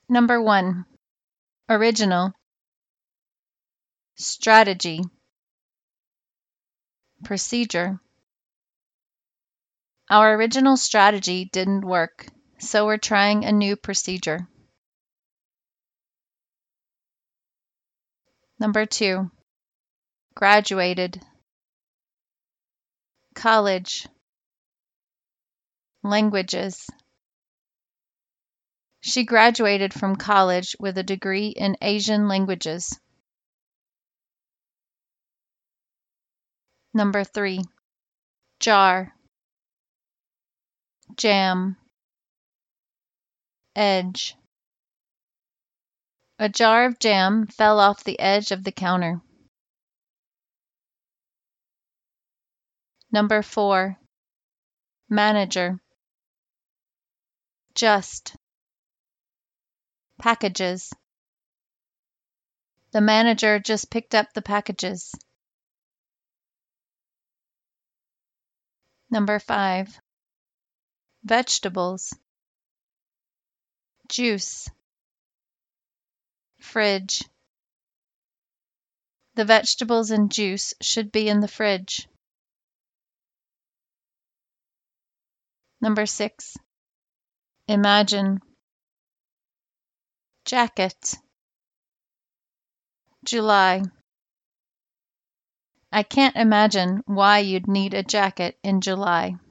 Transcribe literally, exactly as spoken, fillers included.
Number one, original, strategy, procedure. Our original strategy didn't work, so we're trying a new procedure. Number two, graduated, college, languages. She graduated from college with a degree in Asian languages. Number three, jar, jam, edge. A jar of jam fell off the edge of the counter. Number four, manager, just, packages. The manager just picked up the packages. Number five, vegetables, juice, fridge. The vegetables and juice should be in the fridge. Number six, imagine, jacket, July. I can't imagine why you'd need a jacket in July.